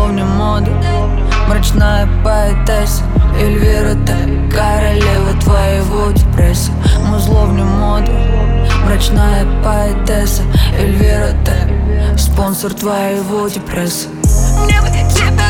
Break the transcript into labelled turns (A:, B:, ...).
A: Музловня моды, мрачная поэтесса Эльвира, ты королева твоего депресса. Музловня моды, мрачная поэтесса Эльвира, ты спонсор твоего депресса.
B: Мне бы тебя